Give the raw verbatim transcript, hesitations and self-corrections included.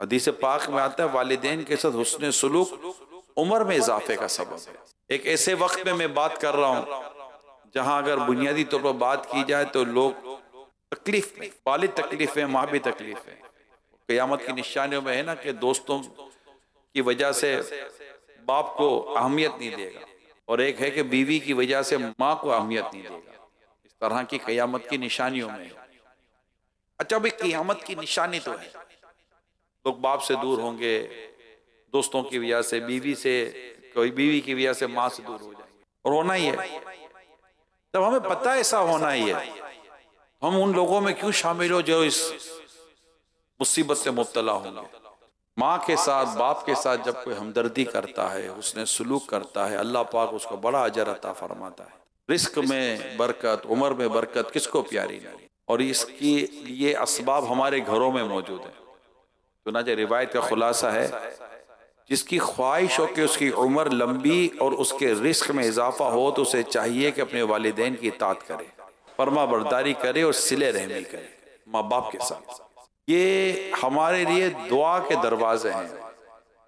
حدیث پاک میں آتا ہے والدین کے ساتھ حسن سلوک عمر میں اضافے کا سبب ہے۔ ایک ایسے وقت میں میں بات کر رہا ہوں جہاں اگر بنیادی طور پر بات کی جائے تو لوگ تکلیف میں، والد تکلیف ہے، ماں بھی تکلیف ہے۔ قیامت کی نشانیوں میں ہے نا کہ دوستوں کی وجہ سے باپ کو اہمیت نہیں دے گا، اور ایک ہے کہ بیوی کی وجہ سے ماں کو اہمیت نہیں دے گا۔ اس طرح کی قیامت کی نشانیوں میں ہے۔ اچھا بھی قیامت کی نشانی تو ہے، لوگ باپ سے دور ہوں گے، دوستوں کی وجہ سے، بیوی سے، کوئی بیوی کی وجہ سے ماں سے دور ہو جائیں گے، اور ہونا ہی ہے۔ جب ہمیں پتہ ایسا ہونا ہی ہے، ہم ان لوگوں میں کیوں شامل ہو جو اس مصیبت سے مبتلا ہوں گے؟ ماں کے ساتھ، باپ کے ساتھ جب کوئی ہمدردی کرتا ہے، اس نے سلوک کرتا ہے، اللہ پاک اس کو بڑا اجر عطا فرماتا ہے۔ رزق میں برکت، عمر میں برکت کس کو پیاری نہیں؟ اور اس کی یہ اسباب ہمارے گھروں میں موجود ہیں۔ چنانچہ روایت کا خلاصہ ہے، جس کی خواہش ہو کہ اس کی عمر لمبی اور اس کے رزق میں اضافہ ہو تو اسے چاہیے کہ اپنے والدین کی اطاعت کرے، فرما برداری کرے اور صلہ رحمی کرے ماں باپ کے ساتھ۔ یہ ہمارے لیے دعا کے دروازے ہیں۔